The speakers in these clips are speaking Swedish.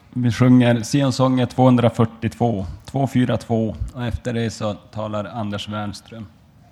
Vi sjunger Sionsånger 242, 242 och efter det så talar Anders Wernström.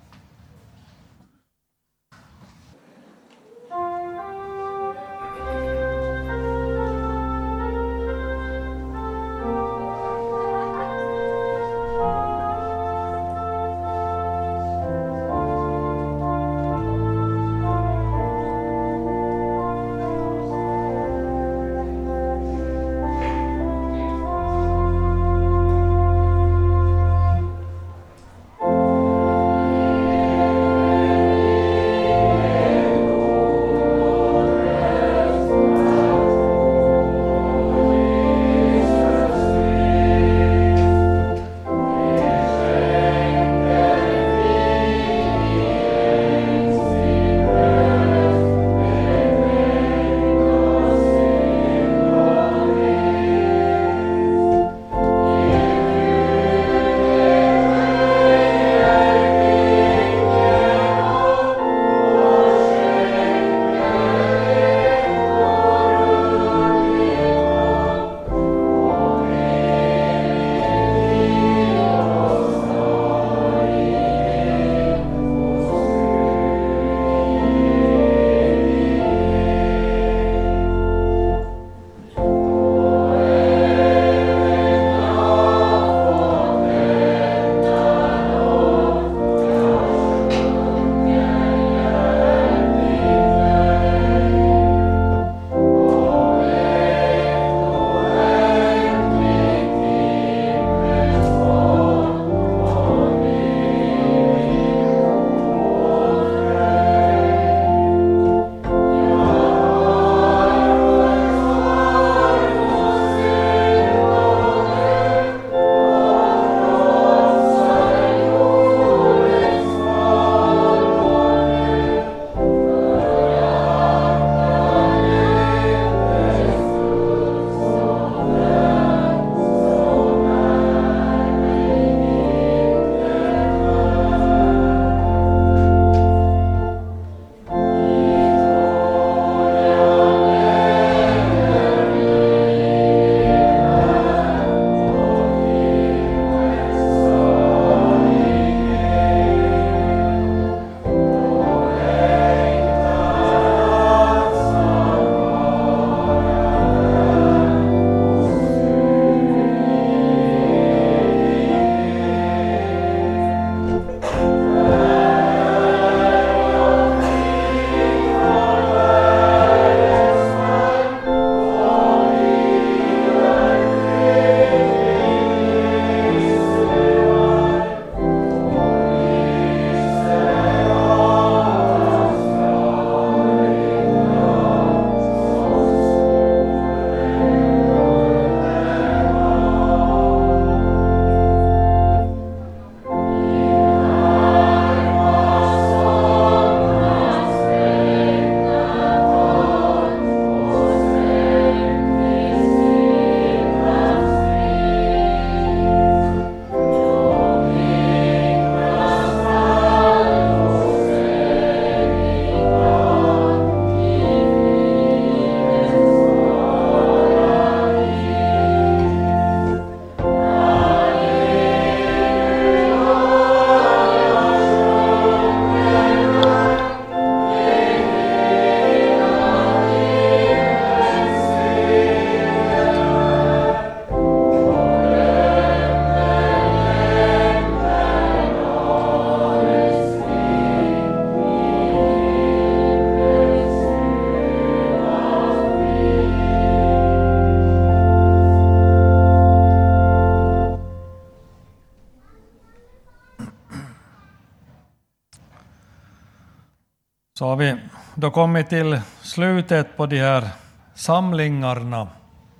Så har vi då kommit till slutet på de här samlingarna.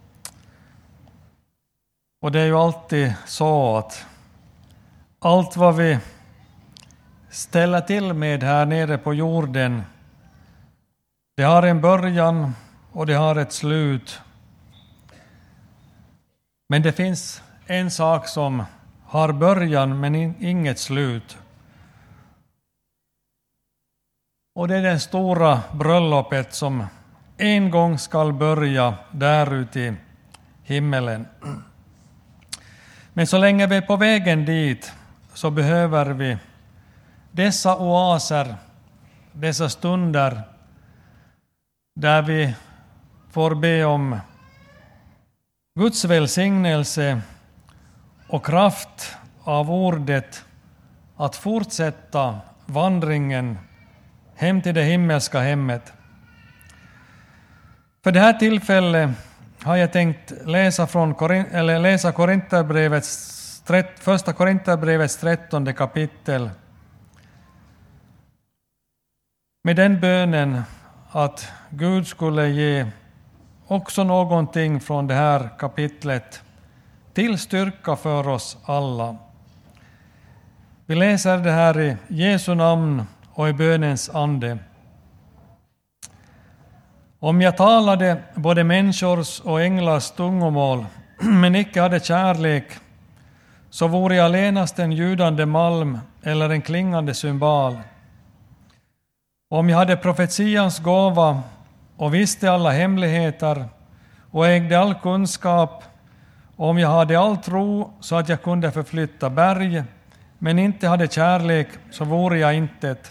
Och det är ju alltid så att allt vad vi ställer till med här nere på jorden, det har en början och det har ett slut. Men det finns en sak som har början men inget slut. Och det är det stora bröllopet som en gång skall börja där ute i himmelen. Men så länge vi är på vägen dit så behöver vi dessa oaser, dessa stunder där vi får be om Guds välsignelse och kraft av ordet att fortsätta vandringen hem till det himmelska hemmet. För det här tillfället har jag tänkt läsa första Korinthierbrevets 13 kapitel med den bönen att Gud skulle ge också någonting från det här kapitlet till styrka för oss alla. Vi läser det här i Jesu namn och i bönens ande. Om jag talade både människors och änglars tungomål, men icke hade kärlek, så vore jag allenast en ljudande malm eller en klingande cymbal. Om jag hade profetians gåva och visste alla hemligheter och ägde all kunskap, om jag hade all tro så att jag kunde förflytta berg, men inte hade kärlek, så vore jag intet.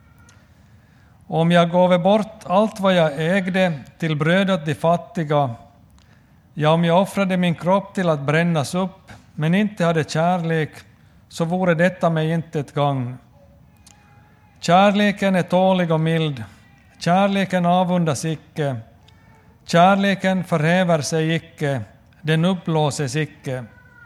Om jag gåve bort allt vad jag ägde till bröd åt de fattiga, ja, om jag offrade min kropp till att brännas upp, men inte hade kärlek, så vore detta mig inte ett gagn. Kärleken är tålig och mild, kärleken avundas icke, kärleken förhäver sig icke, den uppblåses icke.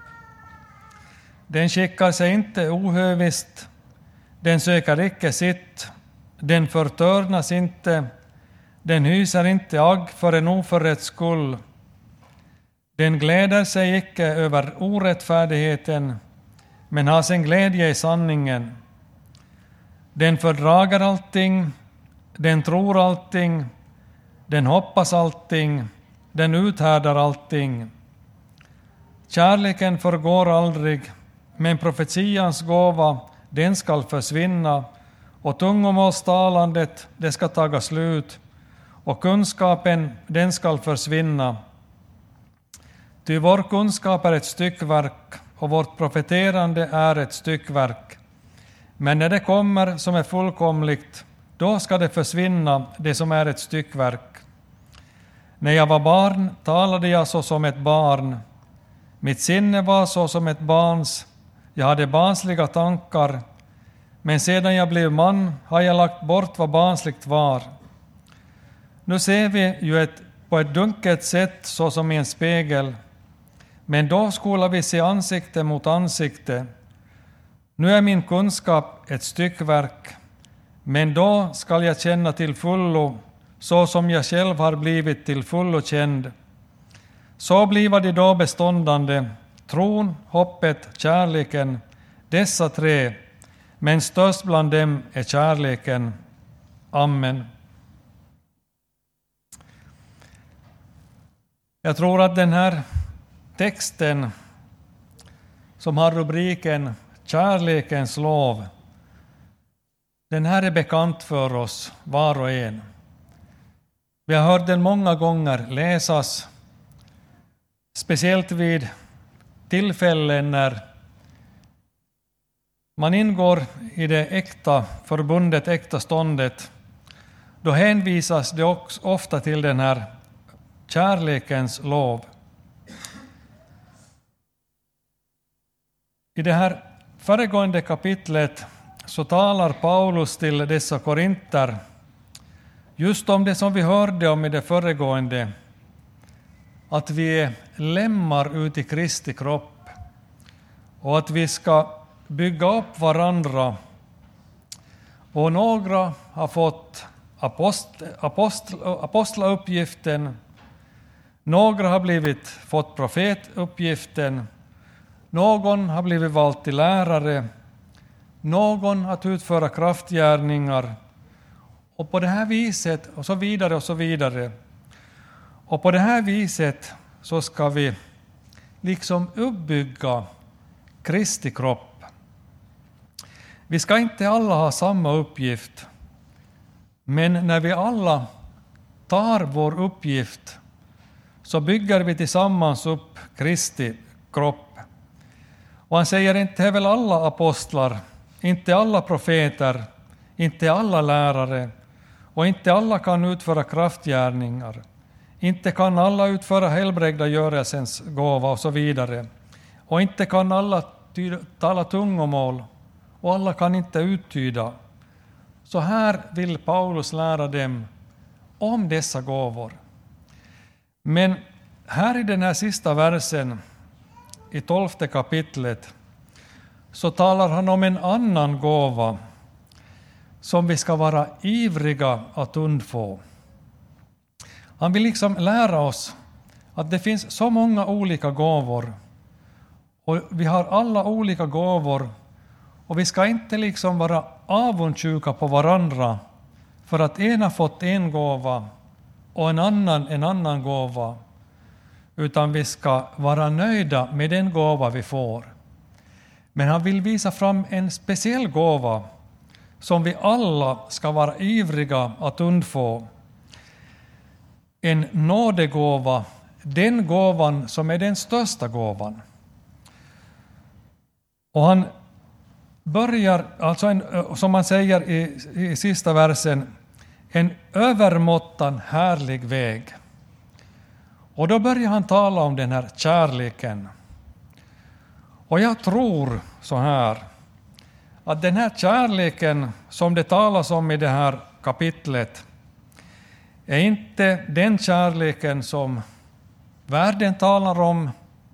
Den skickar sig inte ohövist, den söker icke sitt, den förtörnas inte, den hyser inte agg för en oförrätts skull. Den gläder sig icke över orättfärdigheten, men har sin glädje i sanningen. Den fördrager allting, den tror allting, den hoppas allting, den uthärdar allting. Kärleken förgår aldrig, men profetians gåva, den skall försvinna, och tungomålstalandet, det ska taga slut, och kunskapen, den skall försvinna. Ty vår kunskap är ett styckverk, och vårt profeterande är ett styckverk. Men när det kommer som är fullkomligt, då ska det försvinna, det som är ett styckverk. När jag var barn talade jag så som ett barn. Mitt sinne var så som ett barns, jag hade barnsliga tankar, men sedan jag blev man har jag lagt bort vad barnsligt var. Nu ser vi ju på ett dunkelt sätt så som i en spegel, men då skola vi se ansikte mot ansikte. Nu är min kunskap ett styckverk, men då skall jag känna till fullo, så som jag själv har blivit till fullo känd. Så bliver de då beståndande, tron, hoppet, kärleken, dessa tre, men störst bland dem är kärleken. Amen. Jag tror att den här texten som har rubriken Kärlekens lov, den här är bekant för oss var och en. Vi har hört den många gånger läsas, speciellt vid tillfällen när man ingår i det äkta förbundet, äkta ståndet. Då hänvisas det också ofta till den här kärlekens lov. I det här föregående kapitlet så talar Paulus till dessa korinter just om det som vi hörde om i det föregående, att vi är lemmar ut i Kristi kropp och att vi ska bygga upp varandra. Och några har fått apostlauppgiften, några har fått profetuppgiften, någon har blivit vald till lärare, någon att utföra kraftgärningar, och på det här viset och så vidare och så vidare. Och på det här viset så ska vi liksom uppbygga Kristi kropp. Vi ska inte alla ha samma uppgift, men när vi alla tar vår uppgift så bygger vi tillsammans upp Kristi kropp. Och han säger inte väl alla apostlar, inte alla profeter, inte alla lärare och inte alla kan utföra kraftgärningar. Inte kan alla utföra helbrägdagörelsens gåva och så vidare. Och inte kan alla tala tungomål och alla kan inte uttyda. Så här vill Paulus lära dem om dessa gåvor. Men här i den här sista versen i 12:e kapitlet så talar han om en annan gåva som vi ska vara ivriga att undfå. Han vill liksom lära oss att det finns så många olika gåvor och vi har alla olika gåvor och vi ska inte liksom vara avundsjuka på varandra för att en har fått en gåva och en annan gåva, utan vi ska vara nöjda med den gåva vi får. Men han vill visa fram en speciell gåva som vi alla ska vara ivriga att undfå. En nådegåva, den gåvan som är den största gåvan. Och han börjar, alltså som man säger i sista versen, en övermåttan härlig väg. Och då börjar han tala om den här kärleken. Och jag tror så här, att den här kärleken som det talas om i det här kapitlet är inte den kärleken som världen talar om,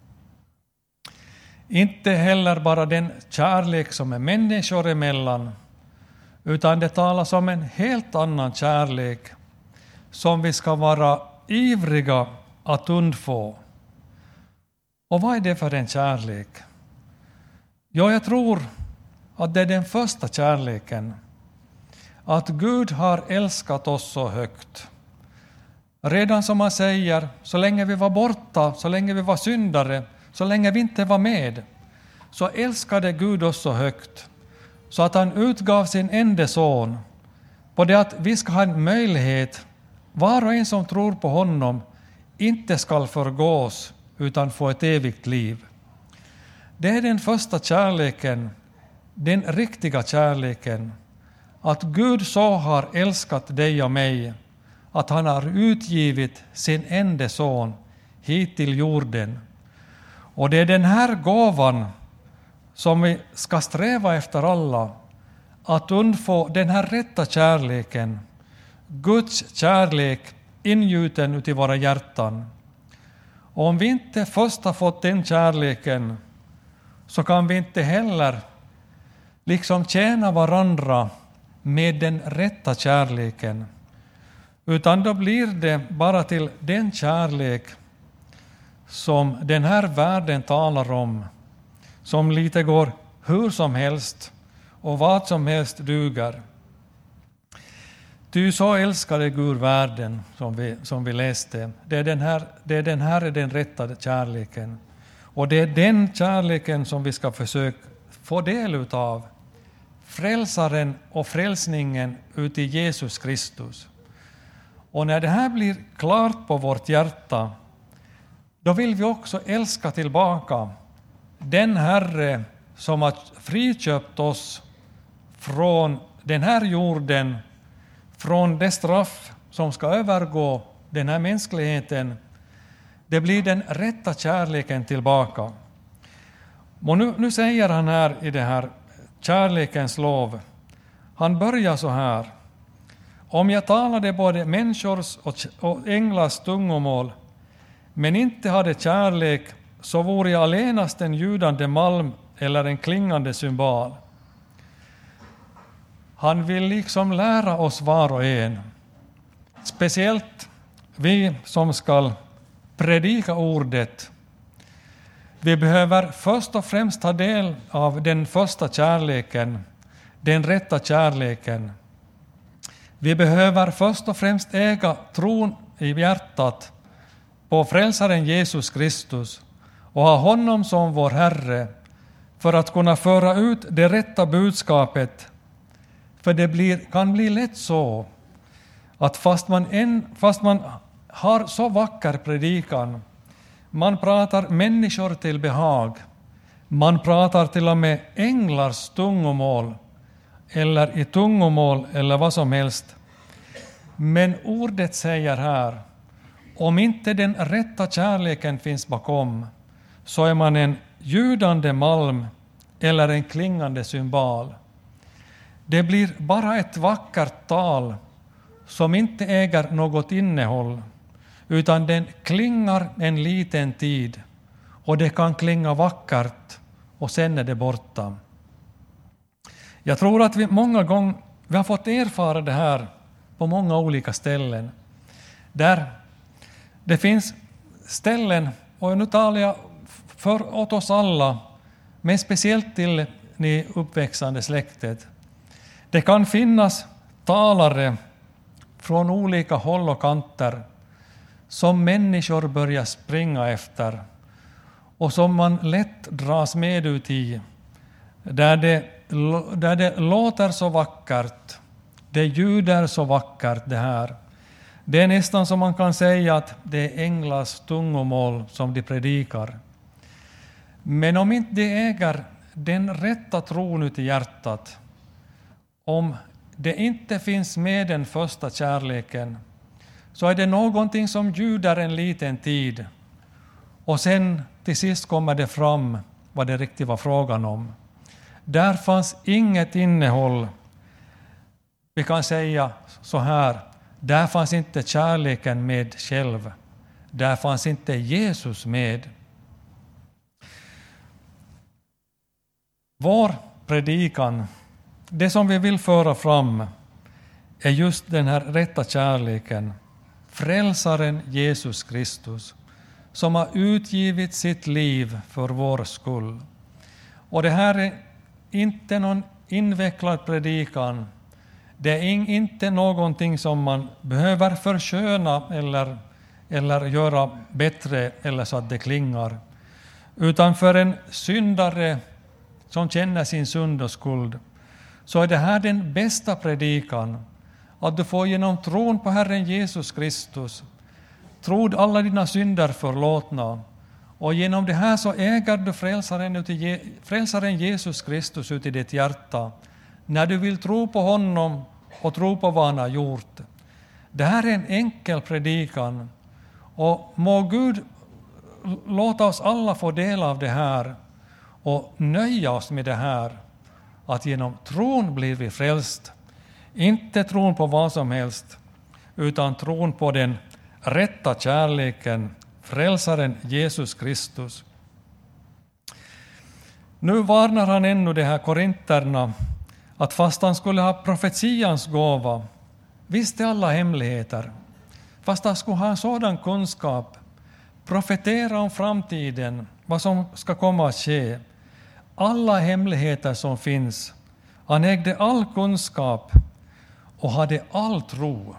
inte heller bara den kärlek som är människor emellan, utan det talas om en helt annan kärlek som vi ska vara ivriga att undfå. Och vad är det för en kärlek? Ja, jag tror att det är den första kärleken. Att Gud har älskat oss så högt. Redan som man säger, så länge vi var borta, så länge vi var syndare, så länge vi inte var med, så älskade Gud oss så högt, så att han utgav sin enda son, på det att vi ska ha en möjlighet, var och en som tror på honom, inte ska förgås, utan få ett evigt liv. Det är den första kärleken, den riktiga kärleken, att Gud så har älskat dig och mig, att han har utgivit sin enda son hit till jorden. Och det är den här gåvan som vi ska sträva efter alla, att undfå den här rätta kärleken, Guds kärlek ingjuten ut i våra hjärtan. Och om vi inte först har fått den kärleken, så kan vi inte heller liksom tjäna varandra med den rätta kärleken, utan då blir det bara till den kärlek som den här världen talar om, som lite går hur som helst och vad som helst duger. Ty så älskade Gud världen, som vi läste. Det är den rätta kärleken. Och det är den kärleken som vi ska försöka få del utav. Frälsaren och frälsningen ut i Jesus Kristus. Och när det här blir klart på vårt hjärta, då vill vi också älska tillbaka den Herre som har friköpt oss från den här jorden, från det straff som ska övergå den här mänskligheten. Det blir den rätta kärleken tillbaka. Och nu säger han här i det här kärlekens lov, han börjar så här: om jag talade både människors och änglars tungomål, men inte hade kärlek, så vore jag allenast en ljudande malm eller en klingande cymbal. Han vill liksom lära oss var och en, speciellt vi som ska predika ordet. Vi behöver först och främst ta del av den första kärleken, den rätta kärleken. Vi behöver först och främst äga tron i hjärtat på frälsaren Jesus Kristus och ha honom som vår Herre för att kunna föra ut det rätta budskapet. För det kan bli lätt så att fast man har så vacker predikan. Man pratar människor till behag. Man pratar till och med änglars tungomål eller i tungomål eller vad som helst. Men ordet säger här, om inte den rätta kärleken finns bakom, så är man en ljudande malm eller en klingande symbol. Det blir bara ett vackert tal som inte äger något innehåll, utan den klingar en liten tid och det kan klinga vackert och sen är det borta. Jag tror att vi många gånger har fått erfara det här på många olika ställen. Där det finns ställen, och nu talar jag åt oss alla, men speciellt till ni uppväxande släktet. Det kan finnas talare från olika håll och kanter som människor börjar springa efter och som man lätt dras med ut i, där det låter så vackert, det ljuder så vackert det här. Det är nästan som man kan säga att det är änglars tungomål som de predikar. Men om inte de äger den rätta tron ut i hjärtat, om det inte finns med den första kärleken, så är det någonting som ljuder en liten tid och sen till sist kommer det fram vad det riktigt var frågan om. Där fanns inget innehåll. Vi kan säga så här, där fanns inte kärleken med själv. Där fanns inte Jesus med. Vår predikan, det som vi vill föra fram, är just den här rätta kärleken. Frälsaren Jesus Kristus, som har utgivit sitt liv för vår skull. Och det här är inte någon invecklad predikan. Det är inte någonting som man behöver försköna eller göra bättre eller så att det klingar. Utan för en syndare som känner sin synd och skuld, så är det här den bästa predikan. Att du får genom tron på Herren Jesus Kristus, trod alla dina synder förlåtna. Och genom det här så äger du frälsaren Jesus Kristus ut i ditt hjärta. När du vill tro på honom och tro på vad han har gjort. Det här är en enkel predikan. Och må Gud låta oss alla få del av det här. Och nöja oss med det här. Att genom tron blir vi frälst. Inte tron på vad som helst, utan tron på den rätta kärleken, frälsaren Jesus Kristus. Nu varnar han ännu de här korinterna att fast han skulle ha profetians gåva, visste alla hemligheter, fast han skulle ha en sådan kunskap, profetera om framtiden, vad som ska komma att ske, alla hemligheter som finns. Han ägde all kunskap och hade all tro.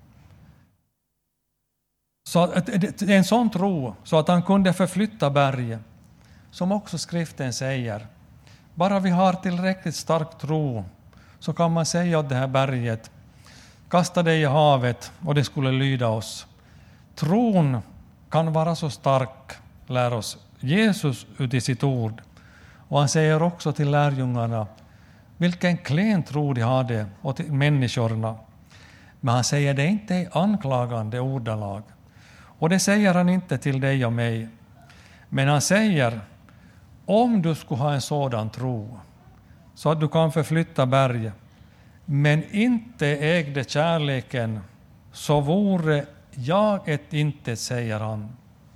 Så en sån tro så att han kunde förflytta berget, som också skriften säger. Bara vi har tillräckligt stark tro så kan man säga åt det här berget, kasta dig i havet och det skulle lyda oss. Tron kan vara så stark, lär oss Jesus ut i sitt ord. Och han säger också till lärjungarna vilken klen tro de hade och till människorna. Men han säger det inte i anklagande ordalag. Och det säger han inte till dig och mig. Men han säger, om du skulle ha en sådan tro så att du kan förflytta berg, men inte ägde kärleken, så vore jag ett intet, säger han.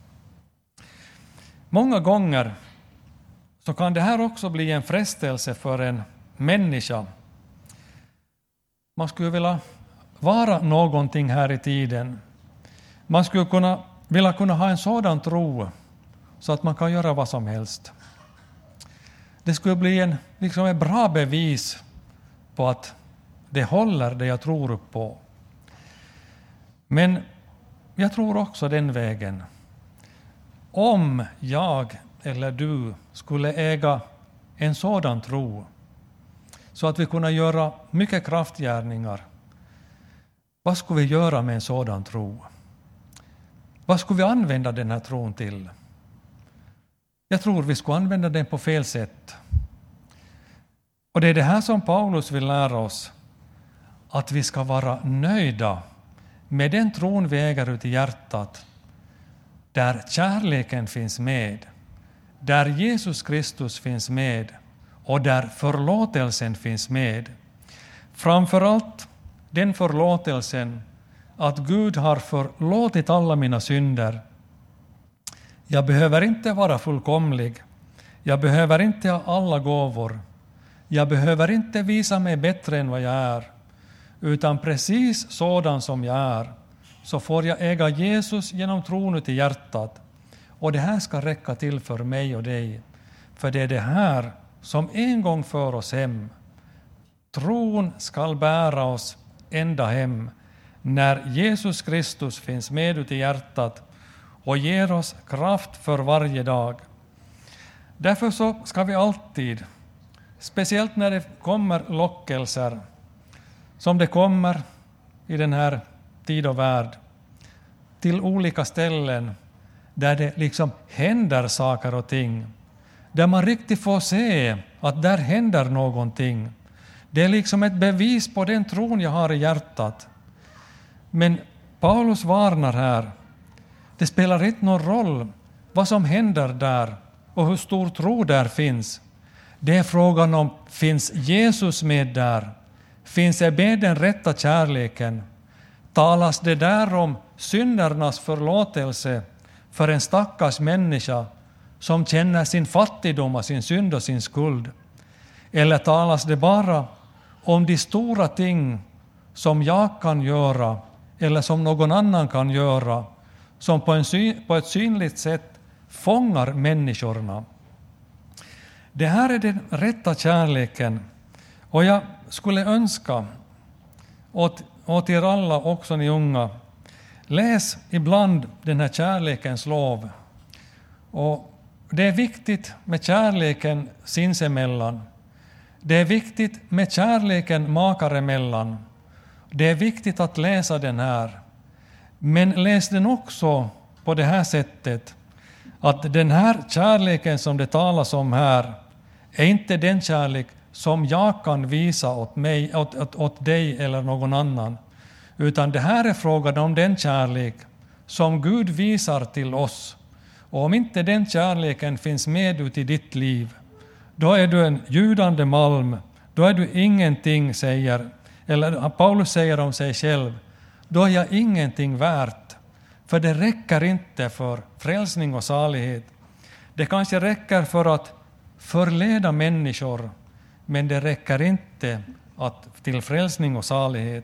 Många gånger så kan det här också bli en frestelse för en människa. Man skulle vilja vara någonting här i tiden. Man skulle vilja kunna ha en sådan tro så att man kan göra vad som helst. Det skulle bli ett bra bevis på att det håller det jag tror på. Men jag tror också den vägen. Om jag eller du skulle äga en sådan tro så att vi kunna göra mycket kraftgärningar, vad skulle vi göra med en sådan tro? vad skulle vi använda den här tron till? Jag tror vi skulle använda den på fel sätt. Och det är det här som Paulus vill lära oss. Att vi ska vara nöjda med den tron vi äger ut i hjärtat. Där kärleken finns med. Där Jesus Kristus finns med. Och där förlåtelsen finns med. Framförallt den förlåtelsen att Gud har förlåtit alla mina synder. Jag behöver inte vara fullkomlig. Jag behöver inte ha alla gåvor. Jag behöver inte visa mig bättre än vad jag är. Utan precis sådan som jag är. Så får jag äga Jesus genom tron ut i hjärtat. Och det här ska räcka till för mig och dig. För det är det här som en gång för oss hem. Tron ska bära oss ända hem. När Jesus Kristus finns med ut i hjärtat. Och ger oss kraft för varje dag. Därför så ska vi alltid, speciellt när det kommer lockelser, som det kommer i den här tid och värld, till olika ställen där det liksom händer saker och ting, där man riktigt får se att där händer någonting. Det är liksom ett bevis på den tron jag har i hjärtat. Men Paulus varnar här. Det spelar inte någon roll vad som händer där och hur stor tro där finns. Det är frågan om, finns Jesus med där? Finns det med den rätta kärleken? Talas det där om syndernas förlåtelse för en stackars människa som känner sin fattigdom och sin synd och sin skuld? Eller talas det bara om de stora ting som jag kan göra eller som någon annan kan göra, som på ett synligt sätt fångar människorna? Det här är den rätta kärleken. Och jag skulle önska åt er alla, också ni unga, läs ibland den här kärlekens lov. Och det är viktigt med kärleken sinsemellan. Det är viktigt med kärleken makar emellan. Det är viktigt att läsa den här. Men läs den också på det här sättet. Att den här kärleken som det talas om här är inte den kärlek som jag kan visa åt dig eller någon annan. Utan det här är frågan om den kärlek som Gud visar till oss. Och om inte den kärleken finns med ut i ditt liv, då är du en ljudande malm. Då är du ingenting, eller Paulus säger om sig själv. Då är jag ingenting värt. För det räcker inte för frälsning och salighet. Det kanske räcker för att förleda människor. Men det räcker inte till frälsning och salighet.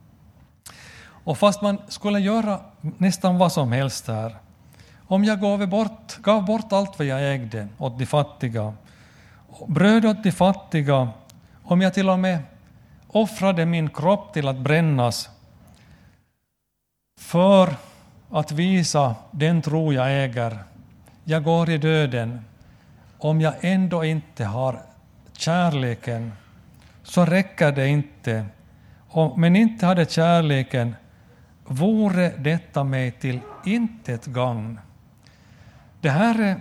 Och fast man skulle göra nästan vad som helst här. Om jag gav bort allt vad jag ägde åt de fattiga. Bröd åt de fattiga. Om jag till och med offrade min kropp till att brännas. För att visa den tro jag äger. Jag går i döden. Om jag ändå inte har kärleken, så räcker det inte. Men inte hade kärleken, vore detta mig till intet gagn. Det här är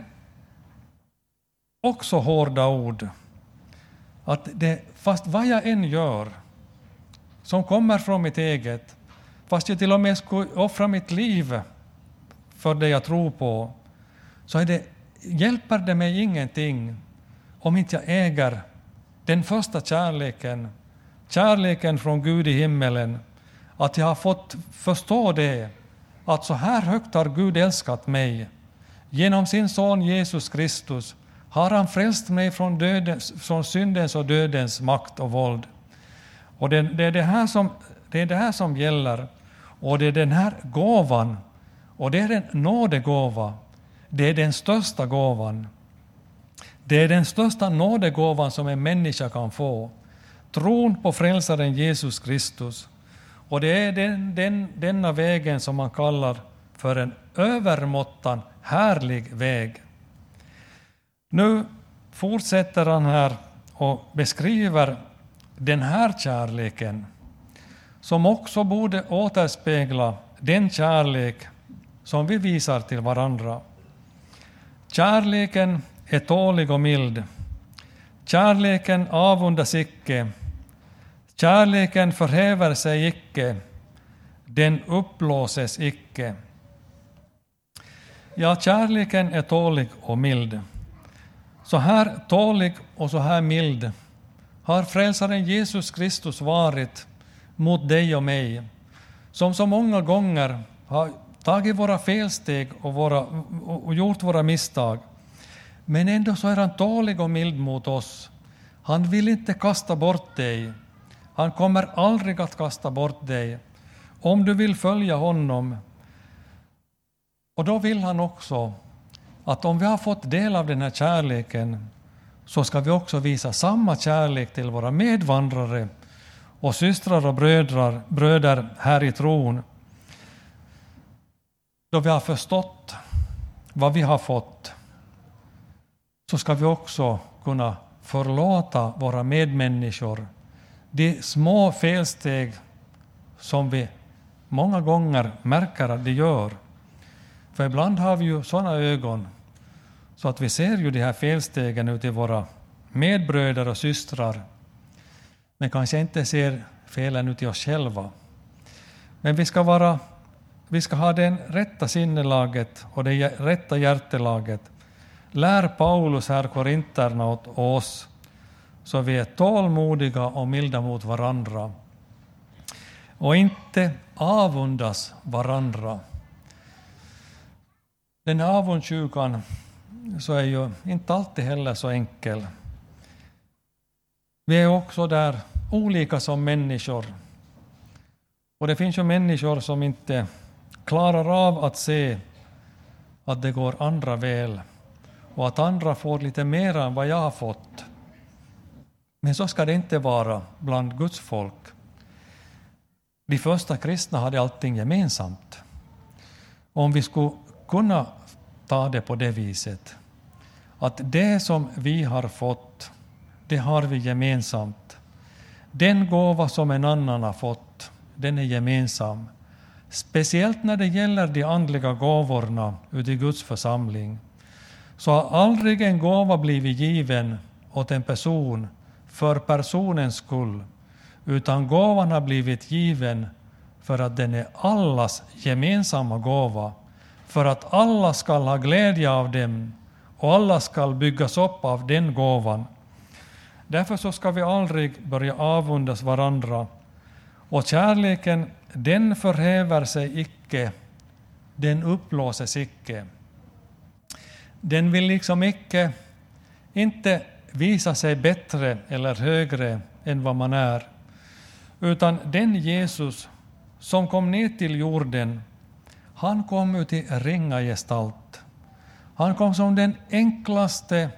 också hårda ord. Att fast vad jag än gör, som kommer från mitt eget, fast jag till och med skulle offra mitt liv för det jag tror på, så hjälper det mig ingenting om inte jag äger den första kärleken från Gud i himmelen, att jag har fått förstå det, att så här högt har Gud älskat mig. Genom sin son Jesus Kristus har han frälst mig från syndens och dödens makt och våld. Och det är det här som gäller. Och det är den här gåvan, och det är en nådegåva. Det är den största gåvan. Det är den största nådegåvan som en människa kan få. Tron på frälsaren Jesus Kristus. Och det är denna vägen som man kallar för en övermåttan härlig väg. Nu fortsätter han här och beskriver den här kärleken som också borde återspegla den kärlek som vi visar till varandra. Kärleken är tålig och mild. Kärleken avundas icke. Kärleken förhäver sig icke. Den uppblåses icke. Ja, kärleken är tålig och mild. Så här tålig och så här mild har frälsaren Jesus Kristus varit mot dig och mig, som så många gånger har tagit våra felsteg och gjort våra misstag. Men ändå så är han tålig och mild mot oss. Han vill inte kasta bort dig. Han kommer aldrig att kasta bort dig om du vill följa honom. Och då vill han också att om vi har fått del av den här kärleken, så ska vi också visa samma kärlek till våra medvandrare och systrar och bröder här i tron. Då vi har förstått vad vi har fått, så ska vi också kunna förlåta våra medmänniskor de små felsteg som vi många gånger märker att de gör. För ibland har vi ju sådana ögon så att vi ser ju de här felstegen ute i våra medbröder och systrar, men kanske inte ser felen ute i oss själva. Men vi ska ha det rätta sinnelaget och det rätta hjärtelaget. Lär Paulus här korinterna åt oss, så vi är tålmodiga och milda mot varandra och inte avundas varandra. Den här avundsjukan så är ju inte alltid heller så enkel. Vi är också där olika som människor. Och det finns ju människor som inte klarar av att se att det går andra väl och att andra får lite mer än vad jag har fått. Men så ska det inte vara bland Guds folk. De första kristna hade allting gemensamt. Om vi skulle kunna ta det på det viset, att det som vi har fått, det har vi gemensamt. Den gåva som en annan har fått, den är gemensam. Speciellt när det gäller de andliga gåvorna ute i Guds församling, så har aldrig en gåva blivit given åt en person för personens skull, utan gåvan har blivit given för att den är allas gemensamma gåva, för att alla ska ha glädje av dem och alla ska byggas upp av den gåvan. Därför så ska vi aldrig börja avundas varandra. Och kärleken, den förhäver sig icke, den uppblåses icke. Den vill liksom inte visa sig bättre eller högre än vad man är. Utan den Jesus som kom ner till jorden, han kom ut i ringa gestalt. Han kom som den enklaste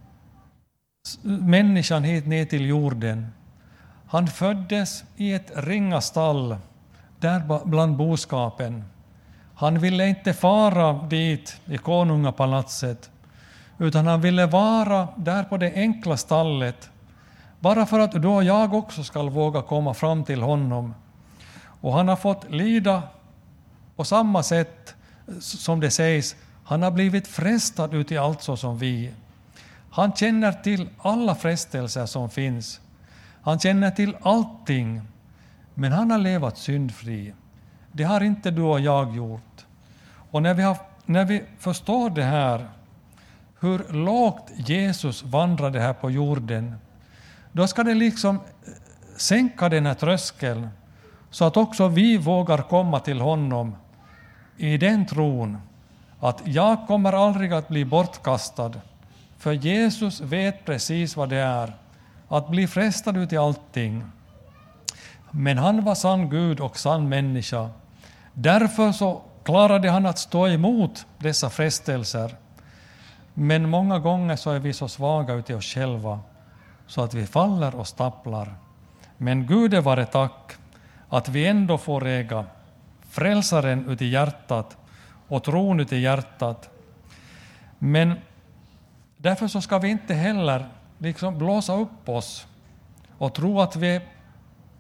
människan hit ner till jorden. Han föddes i ett ringa stall där bland boskapen. Han ville inte fara dit i konungapalatset, utan han ville vara där på det enkla stallet, bara för att då jag också ska våga komma fram till honom. Och han har fått lida på samma sätt som det sägs. Han har blivit frestad ut i allt så som vi. Han känner till alla frestelser som finns. Han känner till allting, men han har levat syndfri. Det har inte du och jag gjort. Och när vi förstår det här, hur lågt Jesus vandrade här på jorden, då ska det liksom sänka den här tröskeln, så att också vi vågar komma till honom i den tron att jag kommer aldrig att bli bortkastad. För Jesus vet precis vad det är att bli frestad ut i allting. Men han var sann Gud och sann människa. Därför så klarade han att stå emot dessa frestelser. Men många gånger så är vi så svaga ute i oss själva så att vi faller och stapplar. Men Gud är vare tack att vi ändå får äga frälsaren ut i hjärtat och tron ut i hjärtat. Men därför så ska vi inte heller liksom blåsa upp oss och tro att vi är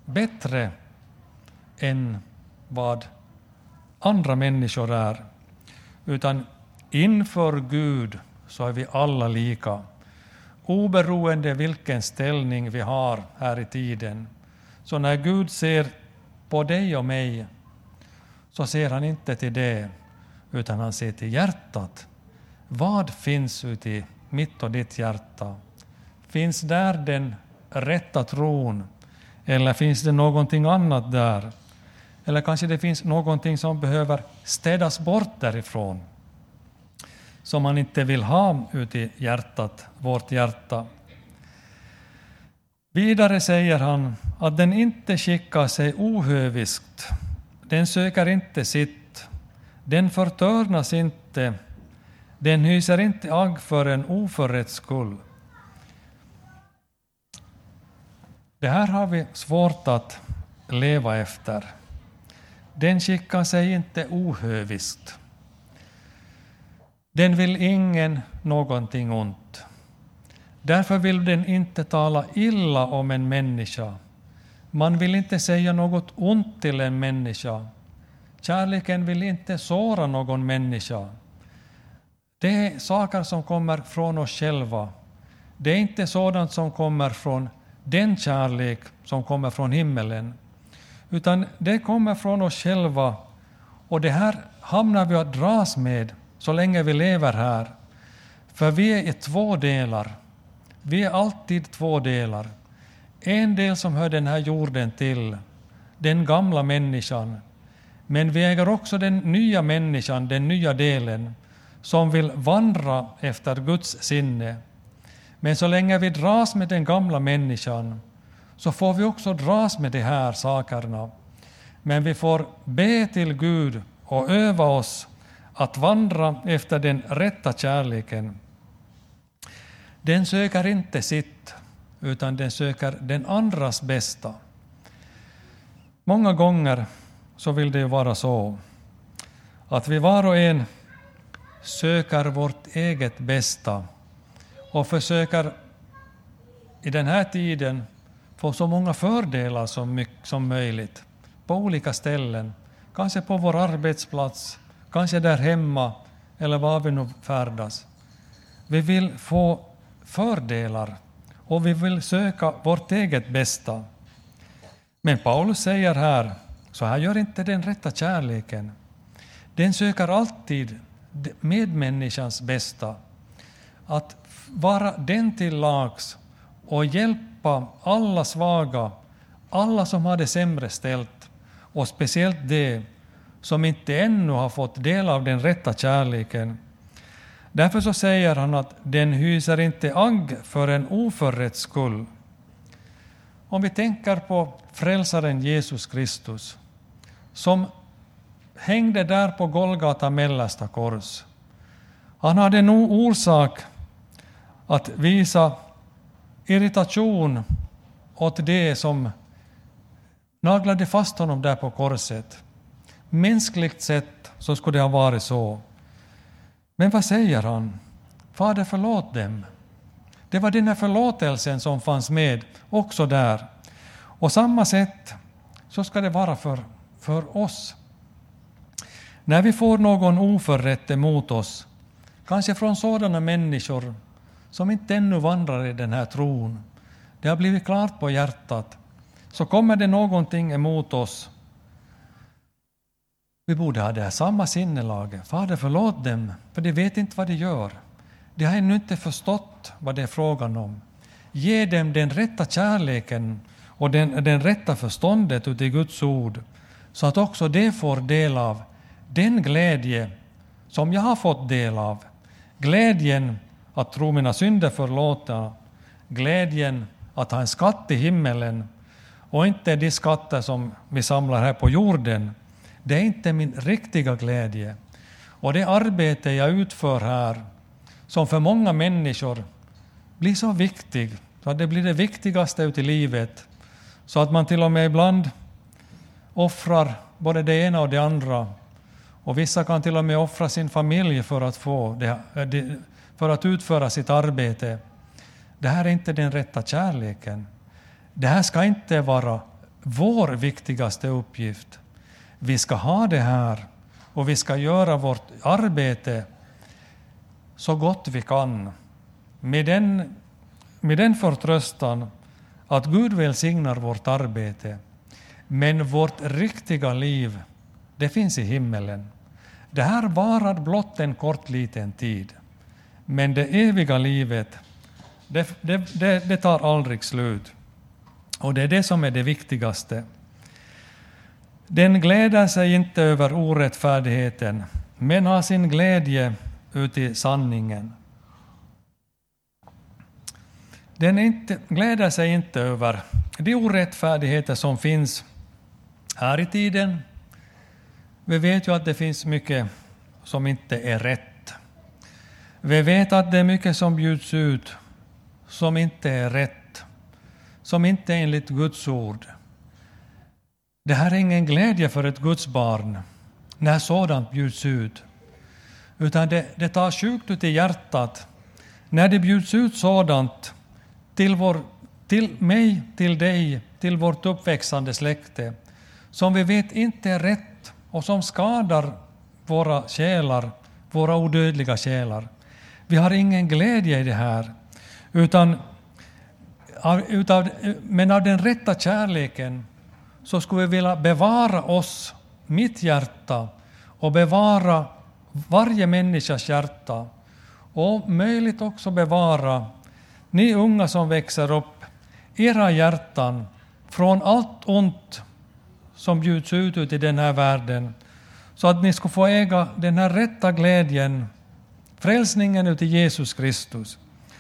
bättre än vad andra människor är. utan inför Gud så är vi alla lika. Oberoende vilken ställning vi har här i tiden. Så när Gud ser på dig och mig så ser han inte till det, utan han ser till hjärtat. Vad finns ute i mitt och ditt hjärta? Finns där den rätta tron? Eller finns det någonting annat där? Eller kanske det finns någonting som behöver städas bort därifrån, som man inte vill ha ute i hjärtat, vårt hjärta. Vidare säger han att den inte skickar sig ohöviskt, den söker inte sitt, den förtörnas inte, den hyser inte agg för en oförrätts skull. Det här har vi svårt att leva efter. Den skickar sig inte ohöviskt. Den vill ingen någonting ont. Därför vill den inte tala illa om en människa. Man vill inte säga något ont till en människa. Kärleken vill inte såra någon människa. Det är saker som kommer från oss själva. Det är inte sådant som kommer från den kärlek som kommer från himmelen. Utan det kommer från oss själva, och det här hamnar vi att dras med så länge vi lever här. För vi är i två delar. Vi är alltid två delar. En del som hör den här jorden till, den gamla människan. Men vi äger också den nya människan, den nya delen, som vill vandra efter Guds sinne. Men så länge vi dras med den gamla människan så får vi också dras med de här sakerna. Men vi får be till Gud och öva oss att vandra efter den rätta kärleken. Den söker inte sitt, utan den söker den andras bästa. Många gånger så vill det vara så att vi var och en söker vårt eget bästa och försöker i den här tiden få så många fördelar som möjligt på olika ställen. Kanske på vår arbetsplats, kanske där hemma eller var vi nu färdas. Vi vill få fördelar och vi vill söka vårt eget bästa. Men Paulus säger här, så här gör inte den rätta kärleken. Den söker alltid medmänniskans bästa. Att vara den till lags och hjälpa alla svaga, alla som har det sämre ställt, och speciellt de som inte ännu har fått del av den rätta kärleken. Därför så säger han att den hyser inte agg för en oförrätts skull. Om vi tänker på frälsaren Jesus Kristus, som hängde där på Golgata mellersta kors. Han hade nog orsak att visa irritation åt det som naglade fast honom där på korset. Mänskligt sett så skulle det ha varit så. Men vad säger han? Fader, förlåt dem. Det var den här förlåtelsen som fanns med också där. Och samma sätt så ska det vara för oss. När vi får någon oförrätt emot oss, kanske från sådana människor som inte ännu vandrar i den här tron, det har blivit klart på hjärtat, så kommer det någonting emot oss. Vi borde ha det här samma sinnelaget. Fader, förlåt dem, för de vet inte vad de gör. De har ännu inte förstått vad det är frågan om. Ge dem den rätta kärleken och den rätta förståndet ut i Guds ord, så att också de får del av den glädje som jag har fått del av. Glädjen att tro mina synder förlåta, glädjen att ha en skatt i himmelen, och inte de skatter som vi samlar här på jorden. Det är inte min riktiga glädje. Och det arbete jag utför här, som för många människor blir så viktigt, så att det blir det viktigaste ut i livet, så att man till och med ibland offrar både det ena och det andra. Och vissa kan till och med offra sin familj för att utföra sitt arbete. Det här är inte den rätta kärleken. Det här ska inte vara vår viktigaste uppgift. Vi ska ha det här och vi ska göra vårt arbete så gott vi kan. Med den förtröstan att Gud välsignar vårt arbete. Men vårt riktiga liv, det finns i himmelen. Det här varar blott en kort liten tid. Men det eviga livet, det tar aldrig slut. Och det är det som är det viktigaste. Den gläder sig inte över orättfärdigheten, men har sin glädje uti sanningen. Den gläder sig inte över de orättfärdigheter som finns här i tiden. Vi vet ju att det finns mycket som inte är rätt. Vi vet att det är mycket som bjuds ut som inte är rätt, som inte är enligt Guds ord. Det här är ingen glädje för ett Guds barn när sådant bjuds ut, utan det tar sjukt ut i hjärtat när det bjuds ut sådant till mig, till dig, till vårt uppväxande släkte, som vi vet inte är rätt och som skadar våra själar, våra odödliga själar. Vi har ingen glädje i det här, men av den rätta kärleken så skulle vi vilja bevara oss, mitt hjärta, och bevara varje människas hjärta, och möjligt också bevara ni unga som växer upp, era hjärtan från allt ont som bjuds ut i den här världen, så att ni ska få äga den här rätta glädjen, frälsningen ut i Jesus Kristus.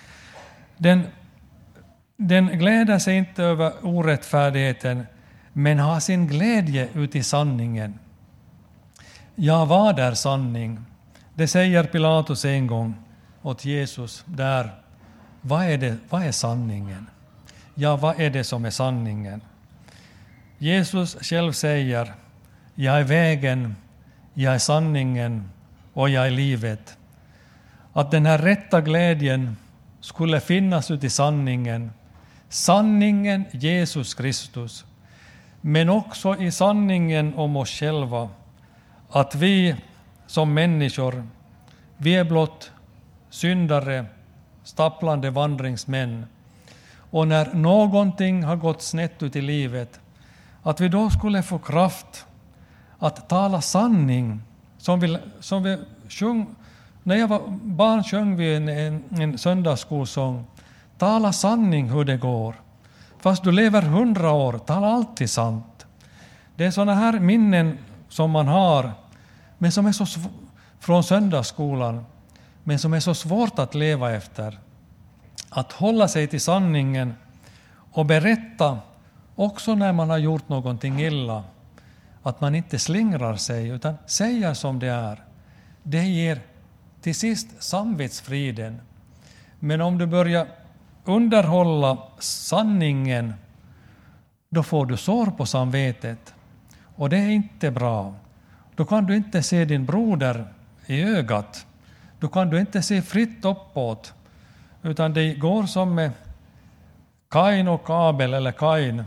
Den gläder sig inte över orättfärdigheten, men har sin glädje ut i sanningen. Ja, vad är sanning? Det säger Pilatus en gång åt Jesus där. Vad är sanningen? Ja, vad är det som är sanningen? Jesus själv säger: jag är vägen, jag är sanningen och jag är livet. Att den här rätta glädjen skulle finnas ut i sanningen. Sanningen Jesus Kristus. Men också i sanningen om oss själva. Att vi som människor, vi är blott syndare, stapplande vandringsmän. Och när någonting har gått snett ut i livet, att vi då skulle få kraft att tala sanning. Som vi sjöng, när jag var barn sjöng vi en söndagsskolsång. Tala sanning hur det går. Fast du lever 100 år, tala alltid sant. Det är sådana här minnen som man har, men som är så från söndagsskolan, men som är så svårt att leva efter. Att hålla sig till sanningen och berätta också när man har gjort någonting illa. Att man inte slingrar sig utan säger som det är. Det ger till sist samvetsfriden. Men om du börjar underhålla sanningen, då får du sår på samvetet. Och det är inte bra. Då kan du inte se din broder i ögat. Då kan du inte se fritt uppåt. Utan det går som med Kain och Abel, eller Kain.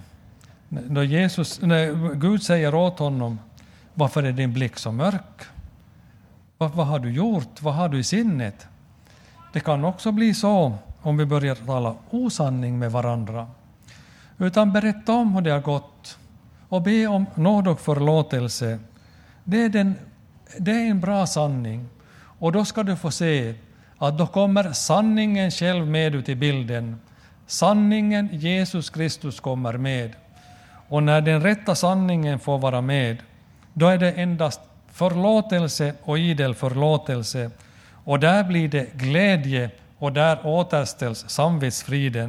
När Gud säger åt honom: varför är din blick så mörk? Vad har du gjort? Vad har du i sinnet? Det kan också bli så om vi börjar tala osanning med varandra. Utan berätta om hur det har gått och be om nåd och förlåtelse. Det är en bra sanning. Och då ska du få se att då kommer sanningen själv med ut i bilden. Sanningen Jesus Kristus kommer med. Och när den rätta sanningen får vara med, då är det endast förlåtelse och idel förlåtelse. Och där blir det glädje och där återställs samvetsfriden.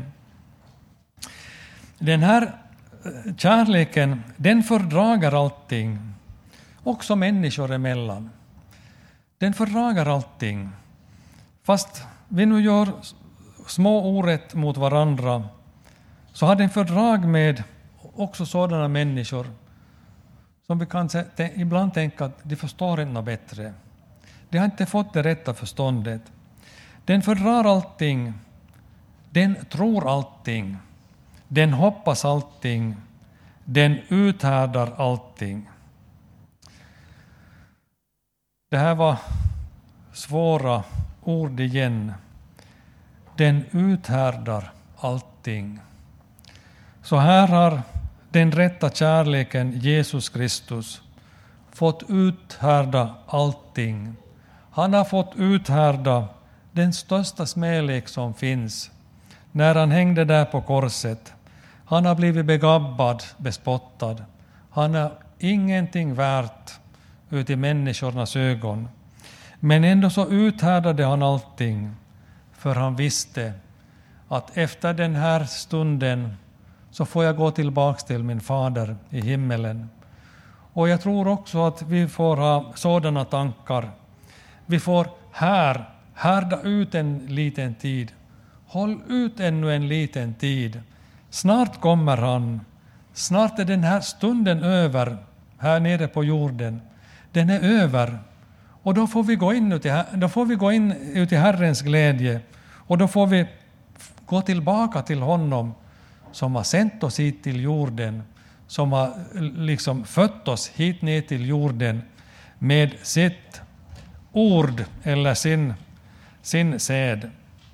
Den här kärleken, den fördragar allting, också människor emellan. Den fördragar allting. Fast vi nu gör små orätt mot varandra, så har den fördrag med också sådana människor som vi kan ibland tänka att de förstår inte bättre. De har inte fått det rätta förståndet. Den fördrar allting. Den tror allting. Den hoppas allting. Den uthärdar allting. Det här var svåra ord igen. Den uthärdar allting. Så här har den rätta kärleken, Jesus Kristus, fått uthärda allting. Han har fått uthärda den största smälek som finns när han hängde där på korset. Han har blivit begabbad, bespottad. Han är ingenting värt ut i människornas ögon. Men ändå så uthärdade han allting, för han visste att efter den här stunden så får jag gå tillbaka till min fader i himmelen. Och jag tror också att vi får ha sådana tankar. Vi får härda ut en liten tid. Håll ut ännu en liten tid. Snart kommer han. Snart är den här stunden över här nere på jorden. Den är över. Och då får vi gå in ut i Herrens glädje. Och då får vi gå tillbaka till honom som har sänt oss hit till jorden. Som har liksom fött oss hit ner till jorden med sitt ord eller sin säd.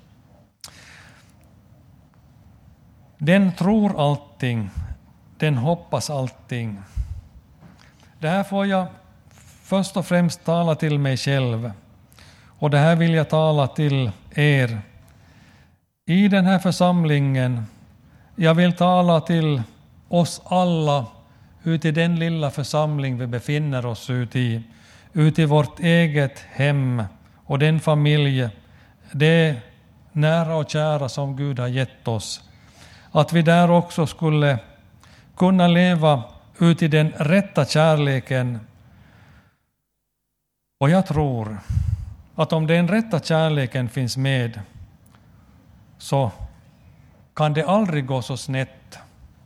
Den tror allting, den hoppas allting. Det här får jag först och främst tala till mig själv. Och det här vill jag tala till er. I den här församlingen, jag vill tala till oss alla ut i den lilla församling vi befinner oss ut i vårt eget hem och den familj, det nära och kära som Gud har gett oss. Att vi där också skulle kunna leva ut i den rätta kärleken. Och jag tror att om den rätta kärleken finns med så kan det aldrig gå så snett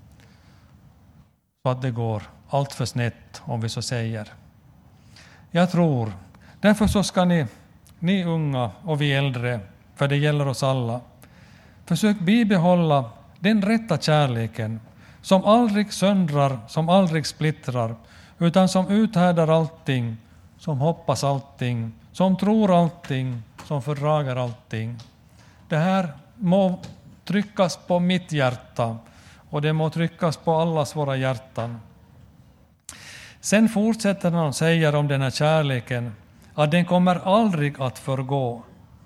så att det går allt för snett, om vi så säger. Jag tror, därför så ska ni unga och vi äldre, för det gäller oss alla, försök bibehålla den rätta kärleken som aldrig söndrar, som aldrig splittrar, utan som uthärdar allting, som hoppas allting, som tror allting, som fördragar allting. Det här må tryckas på mitt hjärta och det må tryckas på allas våra hjärtan. Sen fortsätter han och säger om den här kärleken att den kommer aldrig att förgå.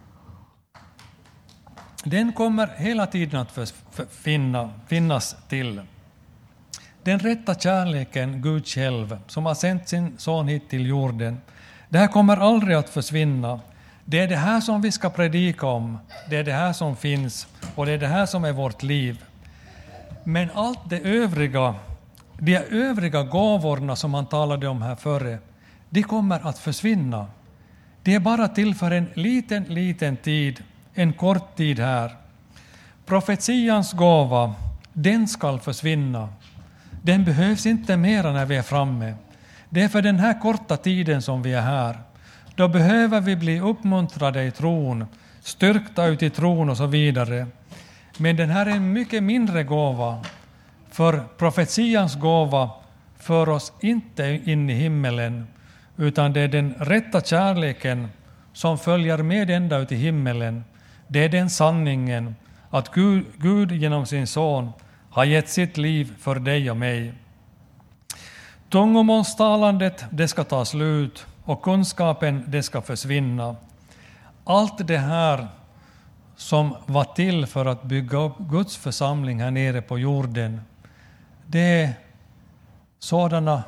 Den kommer hela tiden att finnas till. Den rätta kärleken, Gud själv, som har sänt sin son hit till jorden, det här kommer aldrig att försvinna. Det är det här som vi ska predika om. Det är det här som finns och det är det här som är vårt liv. Men allt det övriga, de övriga gåvorna som man talade om här före, de kommer att försvinna. Det är bara till för en liten tid, en kort tid här. Profetians gåva, den ska försvinna. Den behövs inte mera när vi är framme. Det är för den här korta tiden som vi är här. Då behöver vi bli uppmuntrade i tron, styrkta ut i tron och så vidare. Men den här är en mycket mindre gåva. För profetians gåva för oss inte in i himmelen, utan det är den rätta kärleken som följer med ända ut i himmelen. Det är den sanningen att Gud genom sin son har gett sitt liv för dig och mig. Tungomålstalandet, det ska ta slut och kunskapen, det ska försvinna. Allt det här som var till för att bygga upp Guds församling här nere på jorden, det är sådana